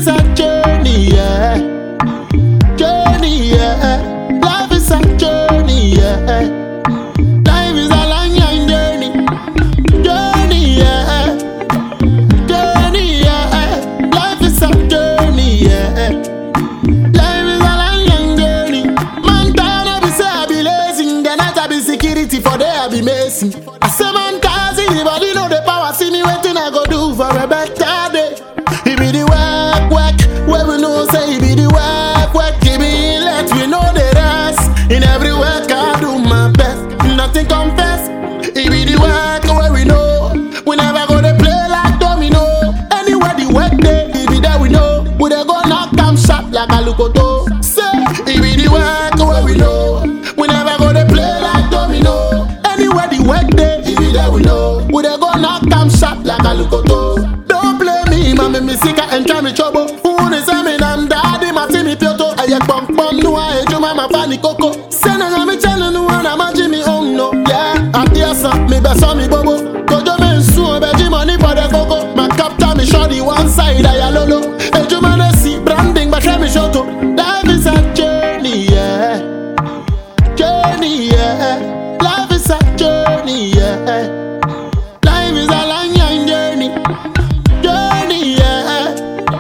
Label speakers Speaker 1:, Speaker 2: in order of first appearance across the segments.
Speaker 1: is a journey, yeah. Journey, yeah. Life is a journey, yeah. Life is a long journey. Journey, yeah. Journey, yeah. Life is a journey, yeah. Life is a long journey. Man, tired of be say I be lazy. The night I be security, for day I be messy. I say man, can't see the body, know the power. See me waiting, I go do for a better day. He be the work, where we know say he be the work. He be let we know the rest. In every work I do my best, nothing confess. He be the work where we know. We never go to play like domino. Anywhere the work day, he be there we know. We dey go knock am sharp like a lukoto. Say, he be the work where we know. We never go to play like domino. Anywhere the work day, he be there we know. We dey go knock am sharp like a lukoto. Don't play me, mama me sick and try me trouble. Who is me nam daddy, my Timmy Pioto. I yak pom pom no I do mama fanny coco. Send a me channel no one I'm Jimmy on no. Yeah, I'm here son, me best on me bobo. Kojo men so beji money for the coco. My captain me shorty one side I lolo. Eju man see branding but try me shoto. Life is a journey, yeah. Journey, yeah. Life is a journey, yeah. Life is a long journey. Journey, yeah.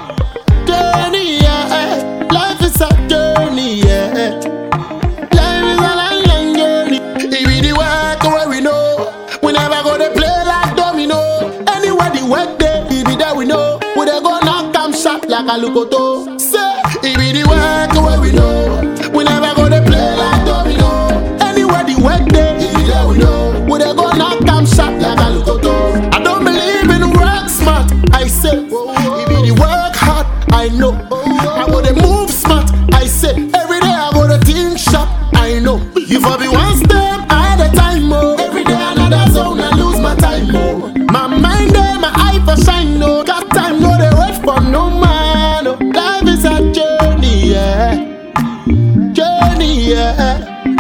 Speaker 1: Journey, yeah. Life is a journey, yeah. Life is a long journey. It be the work where we know. We never go to play like domino. Anywhere the work day, it be there we know. We dey go knock am sharp like a lukoto. Say, it be the work where we know. We never go to play like domino. Anywhere the work day, it be there we know. We dey go knock am sharp like a lukoto. I don't believe in work smart. I say, it be the work hard. I know. I go to move smart. I say, every day I go to think sharp. I know. You for be one step at a time, oh. Every day another zone, I lose my time, oh. My mind there, my eye for shine, no. Got time, no, they wait for no man, oh. Life is a journey, yeah. Journey, yeah.